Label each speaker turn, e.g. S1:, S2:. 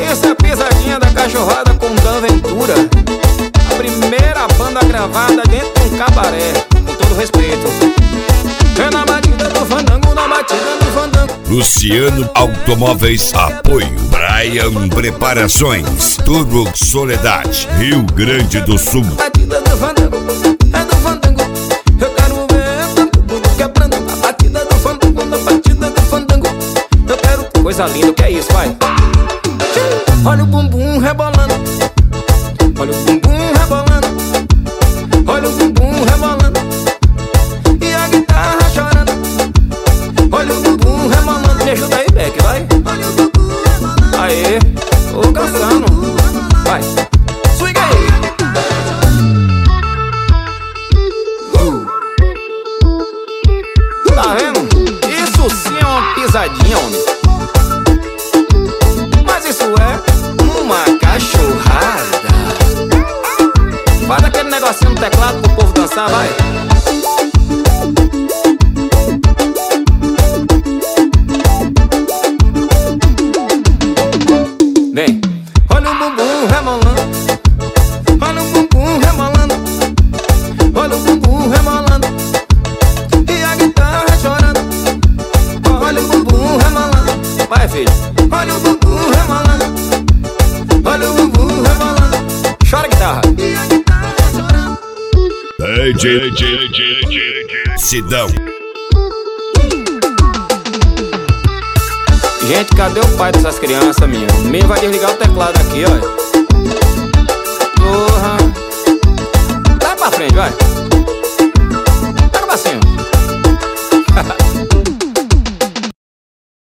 S1: Essa é a pisadinha da cachorrada com Dan Ventura, a primeira banda gravada dentro de um cabaré, com todo respeito. É na batida do fandango, na batida do fandango.
S2: Luciano Automóveis, apoio Brian Preparações, Turbo Soledade, Rio Grande do Sul.
S1: Batida do fandango, é do fandango. Eu quero ver o fandango quebrando. A batida do fandango, na batida do fandango. Eu quero coisa linda, o que é isso, vai? Olha o bumbum rebolando, olha o bumbum rebolando, olha o bumbum rebolando, e a guitarra chorando. Olha o bumbum rebolando, me ajuda aí, Beck, vai. Olha o bumbum rebolando, aê, tô cansando, vai, swing aí. Tá vendo? Isso sim é uma pisadinha, homem. Mas isso é uma cachorrada. Faz aquele negocinho no teclado pro povo dançar, vai. Vem. Olha o bumbum rebolando, olha o bumbum rebolando, olha o bumbum rebolando, e a guitarra chorando. Olha o bumbum rebolando, vai, filho. Olha o bumbum rebolando, olha o bumbum rebolando. Chora, guitarra. E a guitarra chorando.
S2: Sidão.
S1: Gente, cadê o pai dessas crianças, minha? O menino vai desligar o teclado aqui, olha. Porra. Dá pra frente, vai.